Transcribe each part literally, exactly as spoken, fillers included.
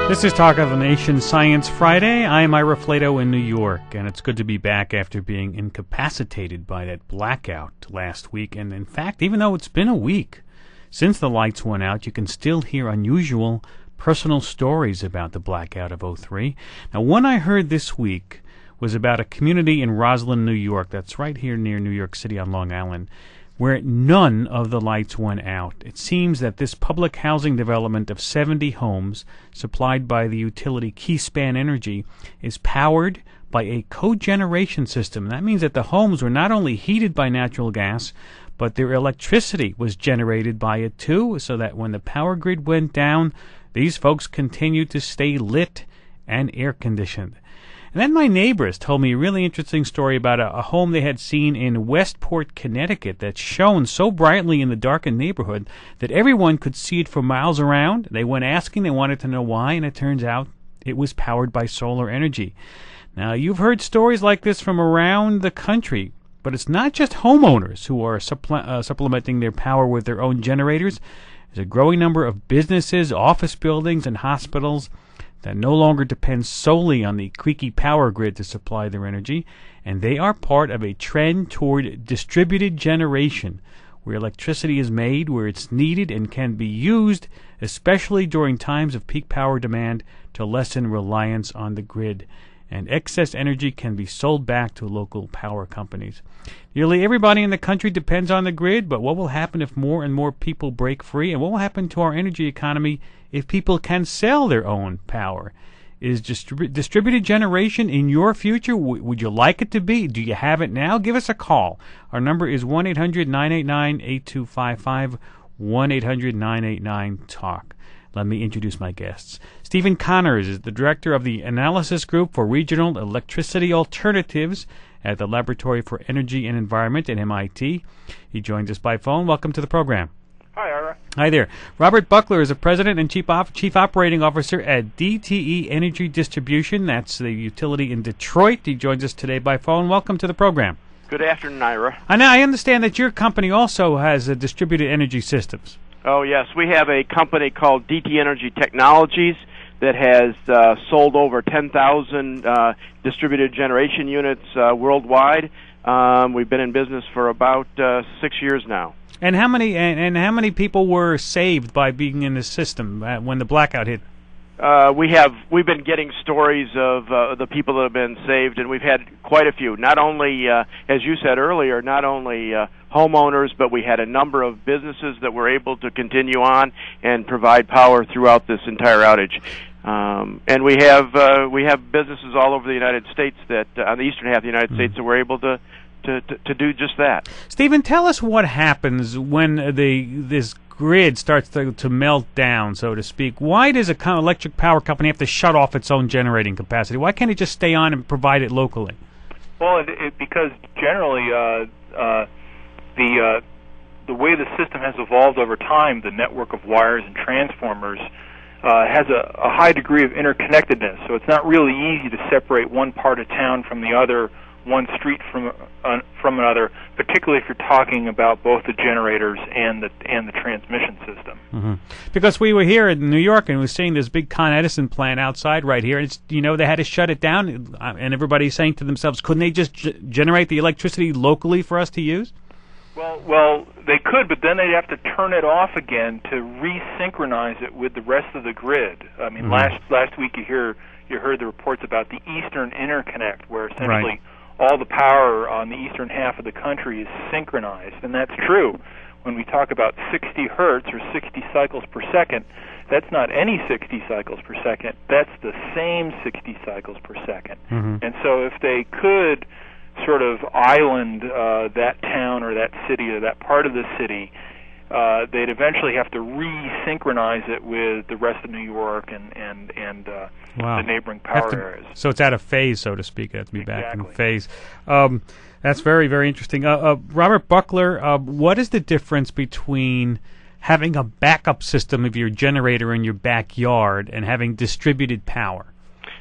This is Talk of the Nation Science Friday. I'm Ira Flato in New York, and it's good to be back after being incapacitated by that blackout last week. And in fact, even though it's been a week since the lights went out, you can still hear unusual personal stories about the blackout of oh three. Now, one I heard this week was about a community in Roslyn, New York, that's right here near New York City on Long Island, where none of the lights went out. It seems that this public housing development of seventy homes supplied by the utility Keyspan Energy is powered by a cogeneration system. That means that the homes were not only heated by natural gas, but their electricity was generated by it too, so that when the power grid went down, these folks continued to stay lit and air-conditioned. And then my neighbors told me a really interesting story about a, a home they had seen in Westport, Connecticut that shone so brightly in the darkened neighborhood that everyone could see it for miles around. They went asking, they wanted to know why, and it turns out it was powered by solar energy. Now, you've heard stories like this from around the country, but it's not just homeowners who are supple- uh, supplementing their power with their own generators. There's a growing number of businesses, office buildings, and hospitals that no longer depend solely on the creaky power grid to supply their energy, and they are part of a trend toward distributed generation, where electricity is made where it's needed and can be used, especially during times of peak power demand, to lessen reliance on the grid. And excess energy can be sold back to local power companies. Nearly everybody in the country depends on the grid, but what will happen if more and more people break free? And what will happen to our energy economy if people can sell their own power? Is distrib- distributed generation in your future? W- would you like it to be? Do you have it now? Give us a call. Our number is one eight hundred nine eight nine eight two five five, one eight hundred nine eight nine talk. Let me introduce my guests. Stephen Connors is the director of the Analysis Group for Regional Electricity Alternatives at the Laboratory for Energy and Environment at M I T. He joins us by phone. Welcome to the program. Hi, Ira. Hi there. Robert Buckler is the president and chief, op- chief operating officer at D T E Energy Distribution. That's the utility in Detroit. He joins us today by phone. Welcome to the program. Good afternoon, Ira. And I understand that your company also has uh, distributed energy systems. Oh, yes. We have a company called D T Energy Technologies that has uh, sold over ten thousand uh, distributed generation units uh, worldwide. Um, we've been in business for about uh, six years now. And how many and, and how many people were saved by being in the system uh, when the blackout hit? Uh, we have we've been getting stories of uh, the people that have been saved, and we've had quite a few. Not only, uh, as you said earlier, not only uh, homeowners, but we had a number of businesses that were able to continue on and provide power throughout this entire outage. Um, and we have uh, we have businesses all over the United States that uh, on the eastern half of the United mm-hmm. States that were able to. To, to, to do just that. Stephen, tell us what happens when the this grid starts to, to melt down, so to speak. Why does a co- electric power company have to shut off its own generating capacity? Why can't it just stay on and provide it locally? Well, it, it, because generally uh, uh, the uh, the way the system has evolved over time, the network of wires and transformers uh, has a, a high degree of interconnectedness. So it's not really easy to separate one part of town from the other, one street from uh, from another, particularly if you're talking about both the generators and the and the transmission system. Mm-hmm. Because we were here in New York and we were seeing this big Con Edison plant outside right here. It's, you know, they had to shut it down, and everybody's saying to themselves, couldn't they just g- generate the electricity locally for us to use? Well, well, they could, but then they'd have to turn it off again to resynchronize it with the rest of the grid. I mean, mm-hmm. last last week you hear you heard the reports about the Eastern Interconnect, where essentially right. all the power on the eastern half of the country is synchronized, and that's true. When we talk about sixty hertz or sixty cycles per second, that's not any sixty cycles per second. That's the same sixty cycles per second. Mm-hmm. And so if they could sort of island uh, that town or that city or that part of the city, uh, they'd eventually have to resynchronize it with the rest of New York and and and uh, wow. the neighboring power to, areas. So it's out of phase, so to speak. It has to be exactly. back in phase. Um, that's very, very interesting. Uh, uh, Robert Buckler, uh, what is the difference between having a backup system of your generator in your backyard and having distributed power?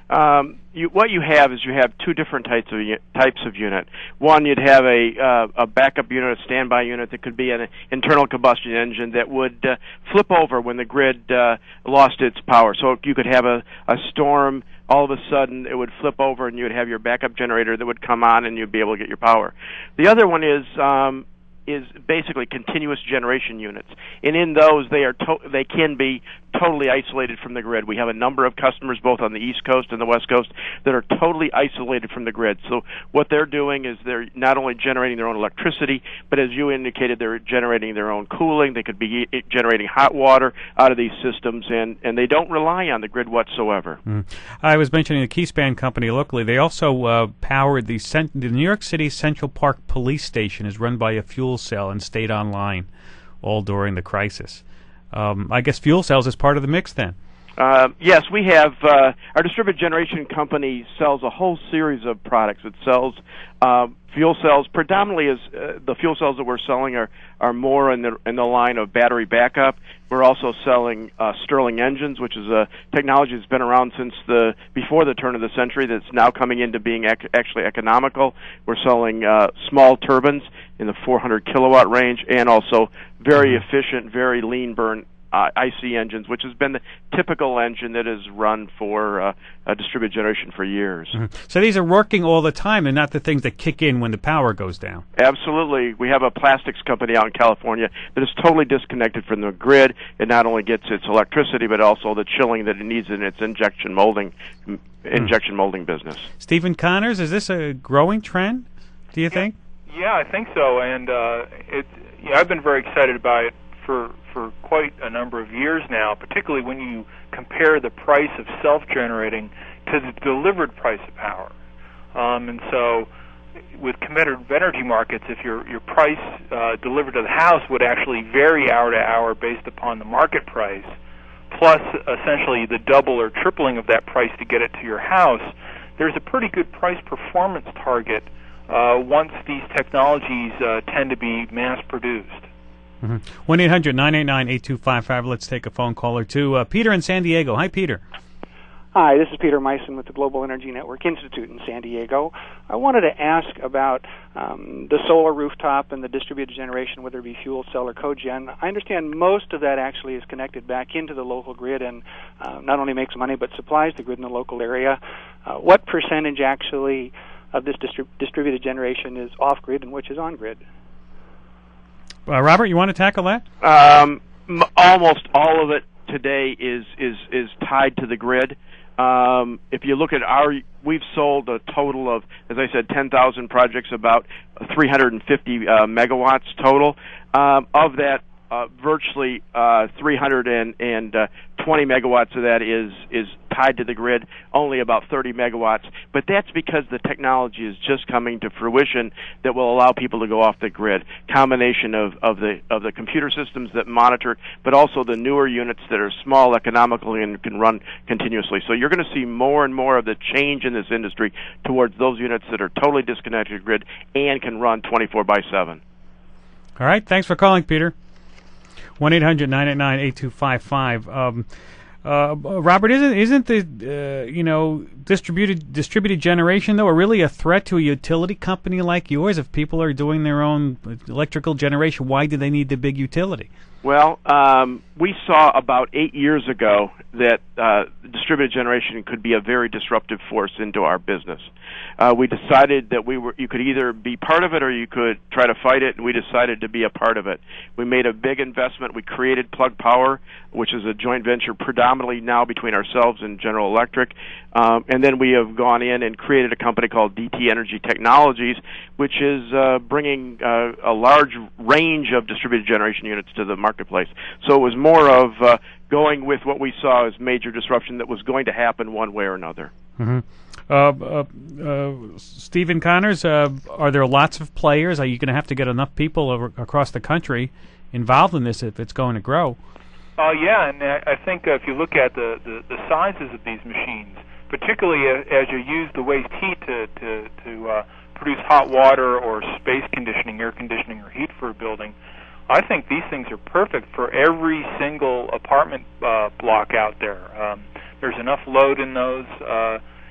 Um, you, what you have is you have two different types of types of unit. One, you'd have a uh, a backup unit, a standby unit that could be an internal combustion engine that would uh, flip over when the grid uh, lost its power. So you could have a, a storm. All of a sudden, it would flip over, and you would have your backup generator that would come on, and you'd be able to get your power. The other one is um, is basically continuous generation units, and in those they are to- they can be totally isolated from the grid. We have a number of customers both on the East Coast and the West Coast that are totally isolated from the grid. So what they're doing is they're not only generating their own electricity, but as you indicated, they're generating their own cooling. They could be generating hot water out of these systems, and, and they don't rely on the grid whatsoever. Mm. I was mentioning the Keyspan company locally. They also uh, powered the, cent- the New York City Central Park Police Station is run by a fuel cell and stayed online all during the crisis. Um, I guess fuel cells is part of the mix then. Uh, yes, we have, uh, our distributed generation company sells a whole series of products. It sells uh, fuel cells, predominantly as uh, the fuel cells that we're selling are, are more in the in the line of battery backup. We're also selling uh, Stirling engines, which is a technology that's been around since the before the turn of the century that's now coming into being ec- actually economical. We're selling uh, small turbines in the four hundred kilowatt range, and also very efficient, very lean burn Uh, I C engines, which has been the typical engine that has run for uh, a distributed generation for years. Mm-hmm. So these are working all the time and not the things that kick in when the power goes down. Absolutely. We have a plastics company out in California that is totally disconnected from the grid. It not only gets its electricity, but also the chilling that it needs in its injection molding m- injection molding business. Stephen Connors, is this a growing trend, do you think? Yeah, I think so. And uh, it, yeah, I've been very excited about it for for quite a number of years now, particularly when you compare the price of self-generating to the delivered price of power. Um, and so with competitive energy markets, if your your price uh, delivered to the house would actually vary hour to hour based upon the market price, plus essentially the double or tripling of that price to get it to your house, there's a pretty good price-performance target uh, once these technologies uh, tend to be mass-produced. one eight hundred nine eight nine eight two five five. Let's take a phone call or two. Uh, Peter in San Diego. Hi, Peter. Hi, this is Peter Meissen with the Global Energy Network Institute in San Diego. I wanted to ask about um, the solar rooftop and the distributed generation, whether it be fuel cell or cogen. I understand most of that actually is connected back into the local grid and uh, not only makes money but supplies the grid in the local area. Uh, what percentage actually of this distrib- distributed generation is off-grid and which is on-grid? Uh, Robert, you want to tackle that? Um, m- almost all of it today is is is tied to the grid. Um, if you look at our, we've sold a total of, as I said, ten thousand projects, about three hundred fifty uh, megawatts total. Um, of that, uh, virtually uh, three hundred twenty megawatts of that is is tied to the grid, only about thirty megawatts. But that's because the technology is just coming to fruition that will allow people to go off the grid. Combination of, of the of the computer systems that monitor, but also the newer units that are small economically and can run continuously. So you're going to see more and more of the change in this industry towards those units that are totally disconnected to the grid and can run twenty-four by seven. All right. Thanks for calling, Peter. one eight hundred nine eight nine eight two five five. Um, uh, Robert, isn't isn't the uh, you know distributed distributed generation though really a threat to a utility company like yours? If people are doing their own electrical generation, why do they need the big utility? Well, um, we saw about eight years ago that uh, distributed generation could be a very disruptive force into our business. Uh, we decided that we were you could either be part of it or you could try to fight it, and we decided to be a part of it. We made a big investment. We created Plug Power, which is a joint venture predominantly now between ourselves and General Electric, um, and then we have gone in and created a company called D T Energy Technologies, which is uh, bringing uh, a large range of distributed generation units to the marketplace. So it was more of uh, going with what we saw as major disruption that was going to happen one way or another. Mm-hmm. Uh, uh, uh, Stephen Connors, uh, are there lots of players? Are you going to have to get enough people over, across the country involved in this if it's going to grow? Uh, yeah, and I think uh, if you look at the, the, the sizes of these machines, particularly as you use the waste heat to, to, to uh, produce hot water or space conditioning, air conditioning, or heat for a building, I think these things are perfect for every single apartment uh, block out there. Um, there's enough load in those. Uh,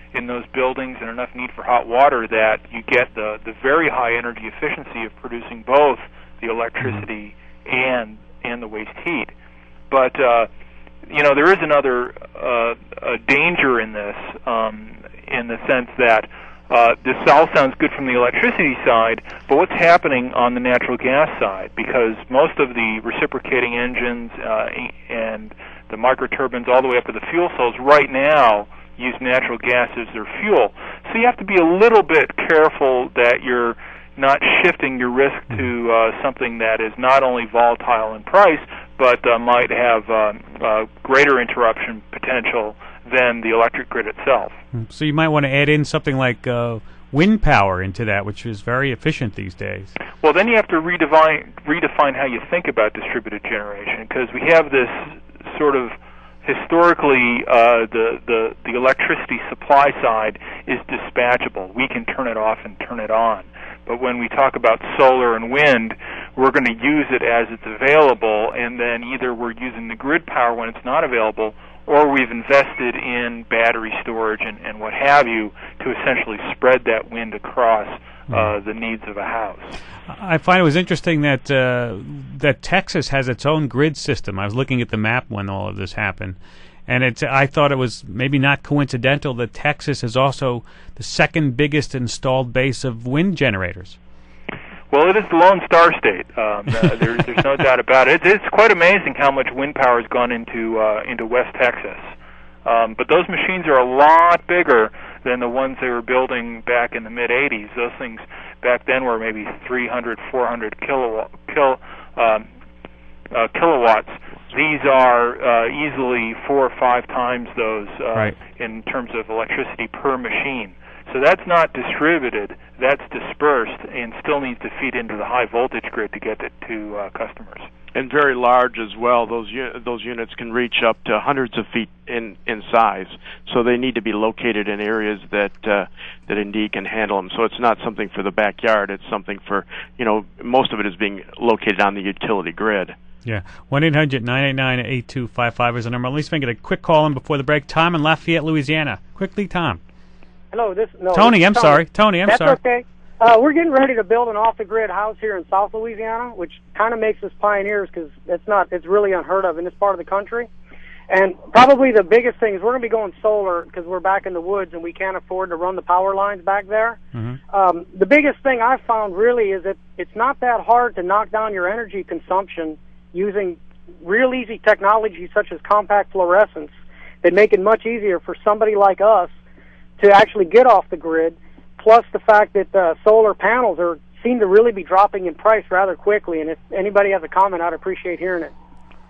in those buildings and enough need for hot water that you get the, the very high energy efficiency of producing both the electricity and and the waste heat. But uh, you know, there is another uh, a danger in this, um, in the sense that uh, this all sounds good from the electricity side, but what's happening on the natural gas side? Because most of the reciprocating engines uh, and the microturbines all the way up to the fuel cells right now use natural gas as their fuel. So you have to be a little bit careful that you're not shifting your risk to uh, something that is not only volatile in price, but uh, might have uh, uh, greater interruption potential than the electric grid itself. So you might want to add in something like uh, wind power into that, which is very efficient these days. Well, then you have to redefine, redefine how you think about distributed generation, because we have this sort of historically uh, the, the, the electricity supply side is dispatchable. We can turn it off and turn it on. But when we talk about solar and wind, we're going to use it as it's available, and then either we're using the grid power when it's not available, or we've invested in battery storage and, and what have you to essentially spread that wind across uh, the needs of a house. I find it was interesting that uh, that Texas has its own grid system. I was looking at the map when all of this happened, and it's, I thought it was maybe not coincidental that Texas is also the second biggest installed base of wind generators. Well, it is the Lone Star State. Um, uh, there's, there's no doubt about it. It's, it's quite amazing how much wind power has gone into uh, into West Texas. Um, but those machines are a lot bigger than the ones they were building back in the mid eighties. Those things back then were maybe three hundred, four hundred kilowatt, kil, um, uh, kilowatts. These are uh, easily four or five times those uh, right. in terms of electricity per machine. So that's not distributed, that's dispersed, and still needs to feed into the high voltage grid to get it to uh, customers. And very large as well. Those u- those units can reach up to hundreds of feet in, in size. So they need to be located in areas that uh, that indeed can handle them. So it's not something for the backyard. It's something for, you know, most of it is being located on the utility grid. Yeah, one eight hundred nine eight nine eight two five five is the number. At least make it a quick call in before the break. Tom in Lafayette, Louisiana. Quickly, Tom. Hello, this no. Tony, this I'm Tony. sorry. Tony, I'm That's sorry. That's okay. Uh, we're getting ready to build an off-the-grid house here in South Louisiana, which kind of makes us pioneers because it's not, it's really unheard of in this part of the country. And probably the biggest thing is we're going to be going solar because we're back in the woods and we can't afford to run the power lines back there. Mm-hmm. Um, the biggest thing I've found really is that it's not that hard to knock down your energy consumption using real easy technology such as compact fluorescence that make it much easier for somebody like us to actually get off the grid, plus the fact that uh, solar panels are seem to really be dropping in price rather quickly. And if anybody has a comment, I'd appreciate hearing it.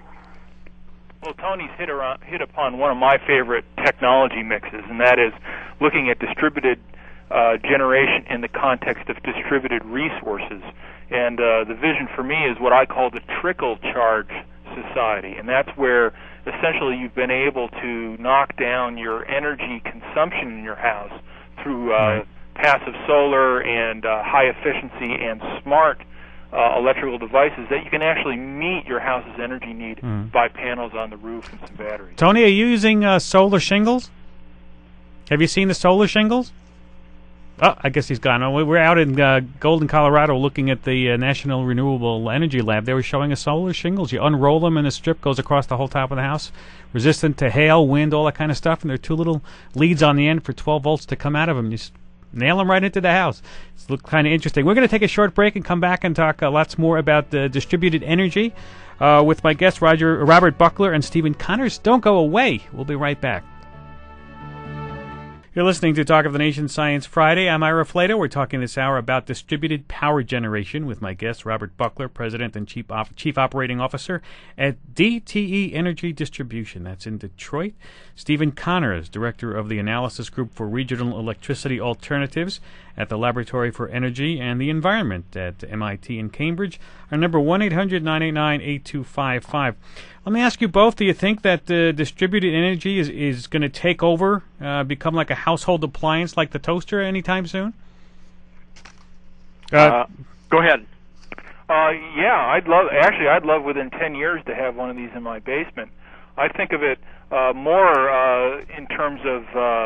Well, Tony's hit, around, hit upon one of my favorite technology mixes, and that is looking at distributed uh, generation in the context of distributed resources. And uh, the vision for me is what I call the trickle charge society, and that's where essentially you've been able to knock down your energy consumption in your house through uh, right. passive solar and uh, high efficiency and smart uh, electrical devices that you can actually meet your house's energy need mm. by panels on the roof and some batteries. Tony, are you using uh, solar shingles? Have you seen the solar shingles? Oh, I guess he's gone. We're out in uh, Golden, Colorado, looking at the uh, National Renewable Energy Lab. They were showing us solar shingles. You unroll them, and a strip goes across the whole top of the house, resistant to hail, wind, all that kind of stuff. And there are two little leads on the end for twelve volts to come out of them. You just nail them right into the house. It looks kind of interesting. We're going to take a short break and come back and talk uh, lots more about uh, distributed energy uh, with my guests, Roger Robert Buckler and Stephen Connors. Don't go away. We'll be right back. You're listening to Talk of the Nation Science Friday. I'm Ira Flato. We're talking this hour about distributed power generation with my guest, Robert Buckler, President and Chief, Op- Chief Operating Officer at D T E Energy Distribution. That's in Detroit. Stephen Connors, Director of the Analysis Group for Regional Electricity Alternatives at the Laboratory for Energy and the Environment at M I T in Cambridge. Our number, one eight hundred nine eight nine eight two five five. Let me ask you both, do you think that uh, distributed energy is, is going to take over, uh, become like a household appliance like the toaster anytime soon? Uh, uh, go ahead. Uh, yeah, I'd love, actually, I'd love within ten years to have one of these in my basement. I think of it uh, more uh, in terms of uh,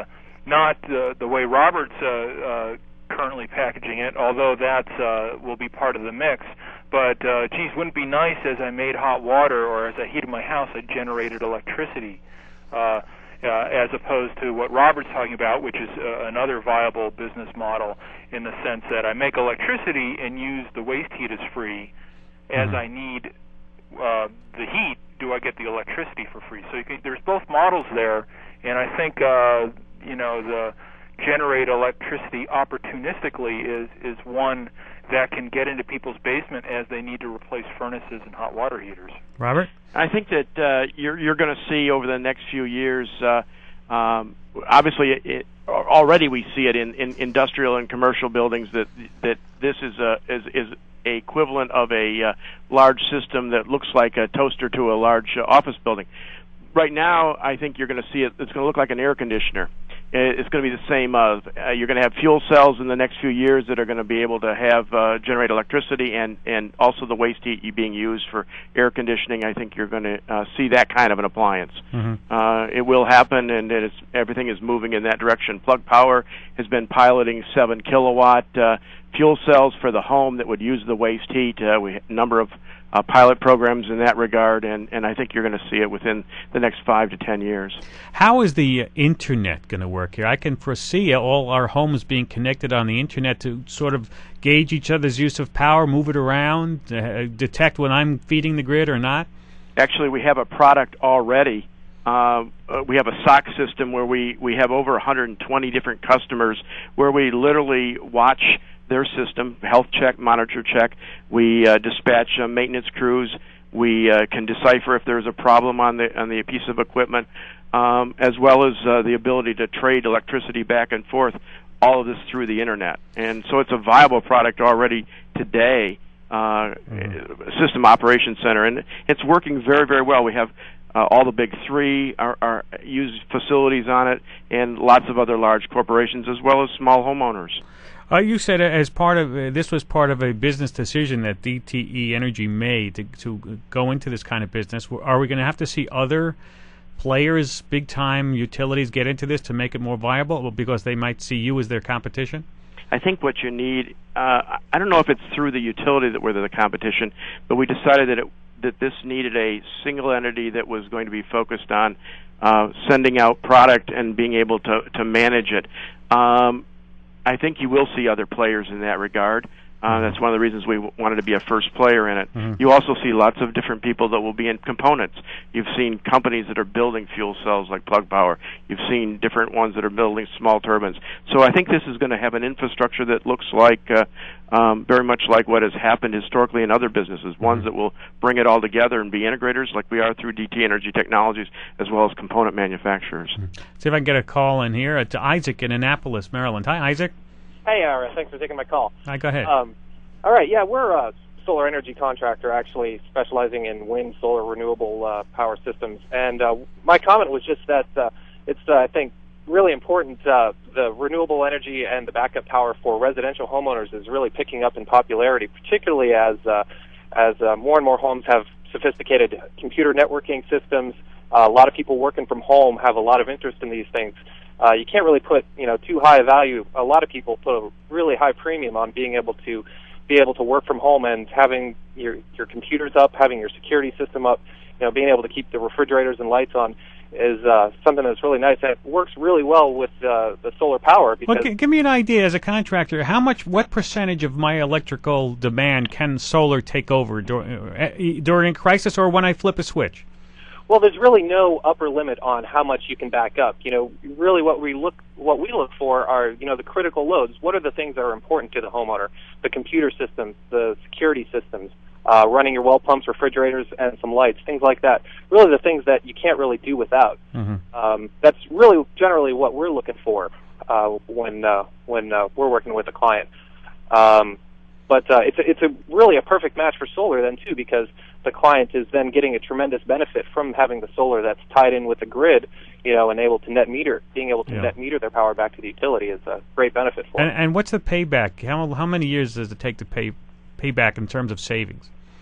not uh, the way Robert's uh, uh, currently packaging it, although that uh, will be part of the mix. But, uh, geez, wouldn't it be nice as I made hot water or as I heated my house, I generated electricity, uh, uh, as opposed to what Robert's talking about, which is uh, another viable business model in the sense that I make electricity and use the waste heat as free. As mm-hmm. I need uh, the heat, do I get the electricity for free? So you can, there's both models there, and I think, uh, you know, the generate electricity opportunistically is, is one that can get into people's basement as they need to replace furnaces and hot water heaters. Robert? I think that uh, you're, you're going to see over the next few years, uh, um, obviously it, it, already we see it in, in industrial and commercial buildings that that this is a is, is a equivalent of a uh, large system that looks like a toaster to a large uh, office building. Right now, I think you're going to see it. It's going to look like an air conditioner. It's going to be the same. Uh, uh, you're going to have fuel cells in the next few years that are going to be able to have uh, generate electricity, and, and also the waste heat being used for air conditioning. I think you're going to uh, see that kind of an appliance. Mm-hmm. Uh, it will happen, and it's, everything is moving in that direction. Plug Power has been piloting seven kilowatt uh, fuel cells for the home that would use the waste heat. Uh, we have a number of Uh, pilot programs in that regard, and, and I think you're going to see it within the next five to ten years. How is the uh, Internet going to work here? I can foresee all our homes being connected on the Internet to sort of gauge each other's use of power, move it around, uh, detect when I'm feeding the grid or not? Actually, we have a product already. Uh, we have a S O C system where we, we have over one hundred twenty different customers where we literally watch their system, health check, monitor check. We uh, dispatch uh, maintenance crews. We uh, can decipher if there's a problem on the on the piece of equipment, um, as well as uh, the ability to trade electricity back and forth. All of this through the internet, and so it's a viable product already today. Uh, mm-hmm. System Operations Center, and it's working very, very well. We have uh, all the big three are, are use facilities on it, and lots of other large corporations as well as small homeowners. Uh, you said as part of uh, this was part of a business decision that D T E Energy made to, to go into this kind of business. Are we going to have to see other players, big-time utilities, get into this to make it more viable, because they might see you as their competition? I think what you need, uh, I don't know if it's through the utility that we're the competition, but we decided that it, that this needed a single entity that was going to be focused on uh, sending out product and being able to, to manage it. Um, I think you will see other players in that regard. Uh, that's one of the reasons we w- wanted to be a first player in it. Mm-hmm. You also see lots of different people that will be in components. You've seen companies that are building fuel cells like Plug Power. You've seen different ones that are building small turbines. So I think this is going to have an infrastructure that looks like uh, um, very much like what has happened historically in other businesses, mm-hmm. ones that will bring it all together and be integrators like we are through D T Energy Technologies, as well as component manufacturers. Mm-hmm. See if I can get a call in here uh, to Isaac in Annapolis, Maryland. Hi, Isaac. Hey, Ira. Thanks for taking my call. Hi, go ahead. Um, all right, yeah, we're a solar energy contractor, actually specializing in wind, solar, renewable uh, power systems. And uh, my comment was just that uh, it's, uh, I think, really important. Uh, the renewable energy and the backup power for residential homeowners is really picking up in popularity, particularly as uh, as uh, more and more homes have sophisticated computer networking systems. Uh, a lot of people working from home have a lot of interest in these things. Uh, you can't really put, you know, too high a value. A lot of people put a really high premium on being able to be able to work from home and having your your computers up, having your security system up, you know, being able to keep the refrigerators and lights on is uh, something that's really nice. And it works really well with uh, the solar power. Because well, g- give me an idea as a contractor. How much, what percentage of my electrical demand can solar take over dur- uh, during a crisis or when I flip a switch? Well, there's really no upper limit on how much you can back up. You know, really what we look what we look for are, you know, the critical loads. What are the things that are important to the homeowner? The computer systems, the security systems, uh, running your well pumps, refrigerators, and some lights, things like that. Really the things that you can't really do without. Mm-hmm. Um, that's really generally what we're looking for uh, when uh, when uh, we're working with a client. Um, but uh, it's a, it's a really a perfect match for solar then too, because the client is then getting a tremendous benefit from having the solar that's tied in with the grid, you know, and able to net meter. Being able to yeah. net meter their power back to the utility is a great benefit for and, them. And what's the payback? How how many years does it take to pay pay back in terms of savings?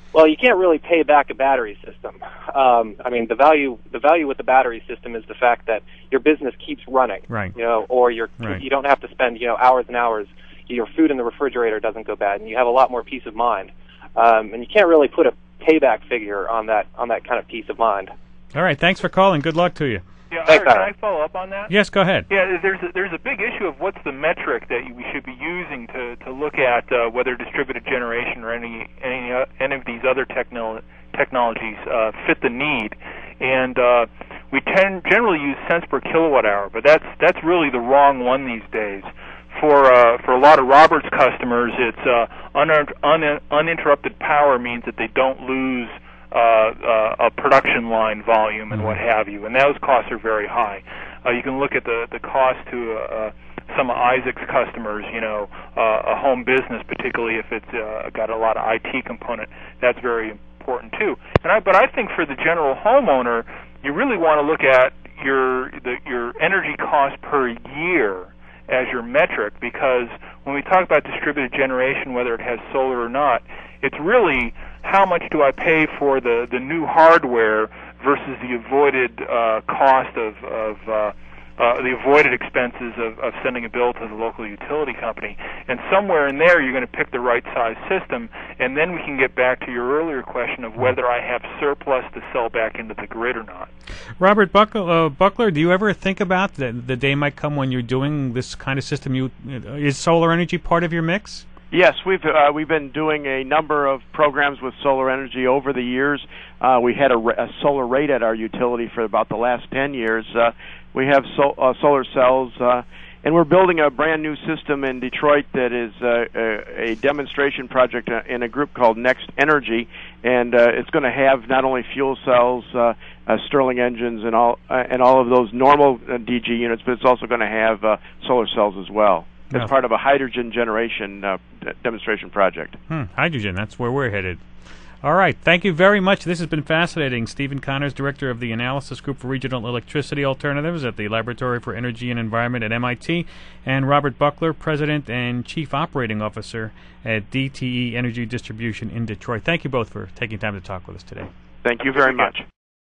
Well, you can't really pay back a battery system. Um, I mean, the value the value with the battery system is the fact that your business keeps running, right? You know, or you're, right. you don't have to spend you know hours and hours. Your food in the refrigerator doesn't go bad, and you have a lot more peace of mind. Um, and you can't really put a payback figure on that on that kind of peace of mind. All right, thanks for calling. Good luck to you. Yeah, Thanks, Ira, can I follow up on that? Yes, go ahead. Yeah, there's a, there's a big issue of what's the metric that we should be using to, to look at uh, whether distributed generation or any any uh, any of these other technolo- technologies uh, fit the need. And uh, we tend generally use cents per kilowatt hour, but that's that's really the wrong one these days. For uh, for a lot of Robert's customers, it's uh, un- un- uninterrupted power means that they don't lose uh, uh, a production line volume and what have you, and those costs are very high. Uh, you can look at the the cost to uh, some of Isaac's customers, you know, uh, a home business, particularly if it's uh, got a lot of I T component. That's very important too. And I, but I think for the general homeowner, you really want to look at your the, your energy cost per year as your metric, because when we talk about distributed generation, whether it has solar or not, it's really how much do I pay for the, the new hardware versus the avoided uh, cost of, of uh, uh, the avoided expenses of, of sending a bill to the local utility company. And somewhere in there, you're going to pick the right size system, and then we can get back to your earlier question of whether I have surplus to sell back into the grid or not. Robert Buck- uh, Buckler, do you ever think about that the day might come when you're doing this kind of system? You is solar energy part of your mix? Yes, we've uh, we've been doing a number of programs with solar energy over the years. Uh, we had a, a solar rate at our utility for about the last ten years. Uh, we have so, uh, solar cells, uh, and we're building a brand new system in Detroit that is uh, a, a demonstration project in a group called Next Energy, and uh, it's going to have not only fuel cells, uh, uh, Stirling engines, and all uh, and all of those normal uh, D G units, but it's also going to have uh, solar cells as well. As part of a hydrogen generation uh, d- demonstration project. Hmm, hydrogen, that's where we're headed. All right, thank you very much. This has been fascinating. Stephen Connors, Director of the Analysis Group for Regional Electricity Alternatives at the Laboratory for Energy and Environment at M I T, and Robert Buckler, President and Chief Operating Officer at D T E Energy Distribution in Detroit. Thank you both for taking time to talk with us today. Thank you very much.